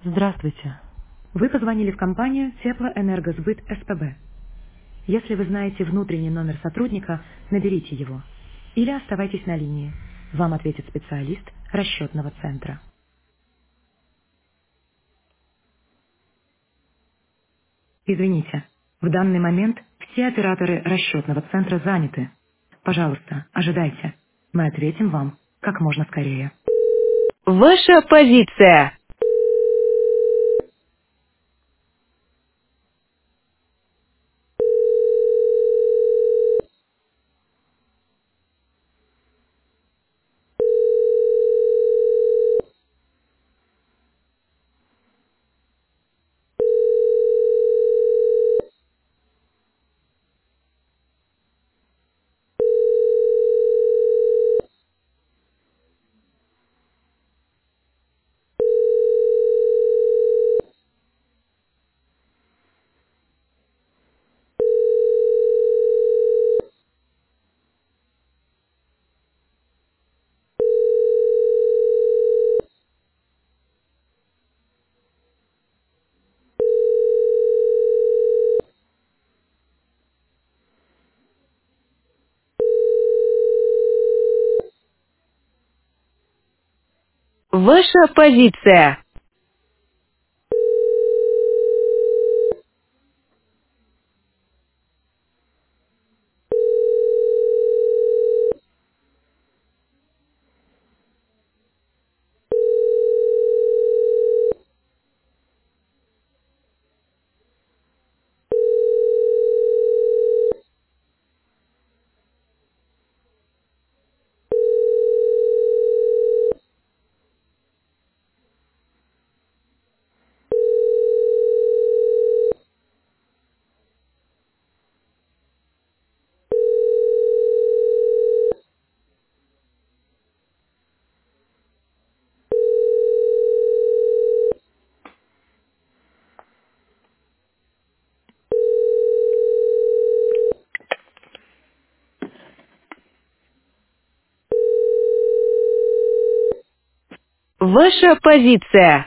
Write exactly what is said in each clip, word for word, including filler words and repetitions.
Здравствуйте. Вы позвонили в компанию Теплоэнергосбыт СПБ. Если вы знаете внутренний номер сотрудника, наберите его. Или оставайтесь на линии. Вам ответит специалист расчетного центра. Извините, в данный момент все операторы расчетного центра заняты. Пожалуйста, ожидайте. Мы ответим вам как можно скорее. Ваша позиция. Ваша позиция. Ваша позиция.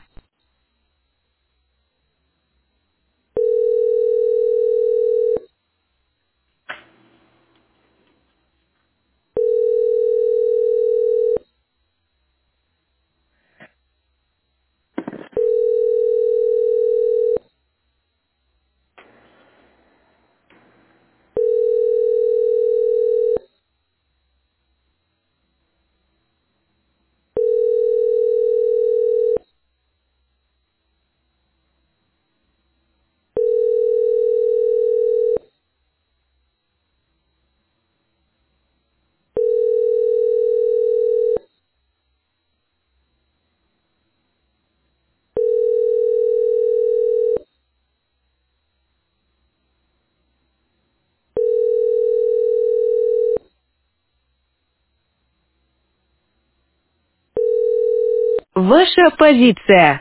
Ваша позиция.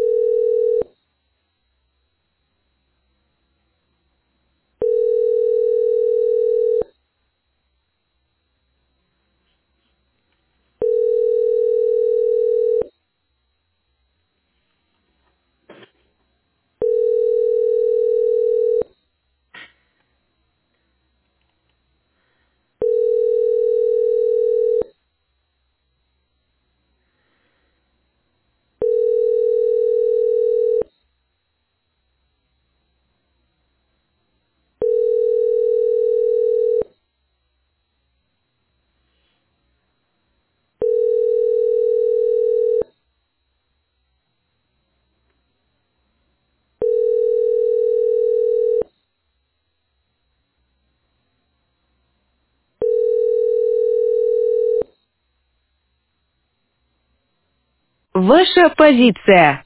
Ваша позиция.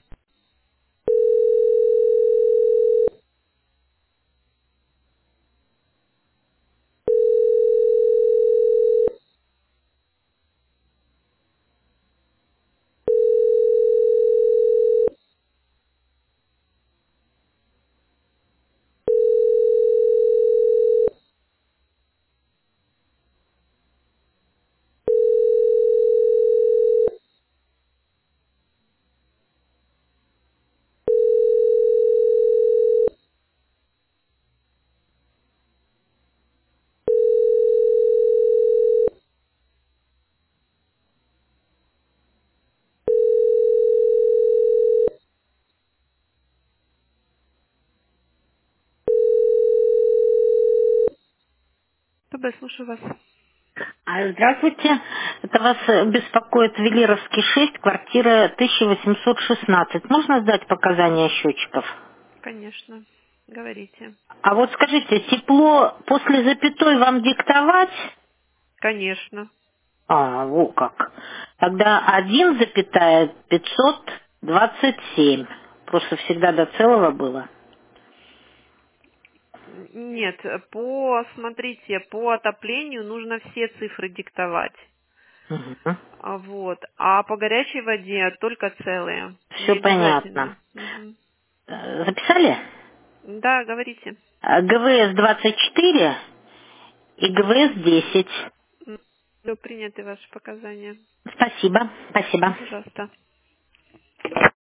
СПБ, слушаю вас. А, Здравствуйте. Это вас э, беспокоит Велировский шесть, квартира тысяча восемьсот шестнадцать. Можно сдать показания счетчиков? Конечно. Говорите. А вот скажите, тепло после запятой вам диктовать? Конечно. А, во как. Тогда один запятая пятьсот двадцать семь. Просто всегда до целого было. Нет, по, смотрите, по отоплению нужно все цифры диктовать. Мгм. А Вот. А по горячей воде только целые. Все Не понятно. обязательно. Мгм. Э, Записали? Да, говорите. Э, ГВС двадцать четыре и ГВС десять. М, Приняты ваши показания. Спасибо, спасибо. Пожалуйста.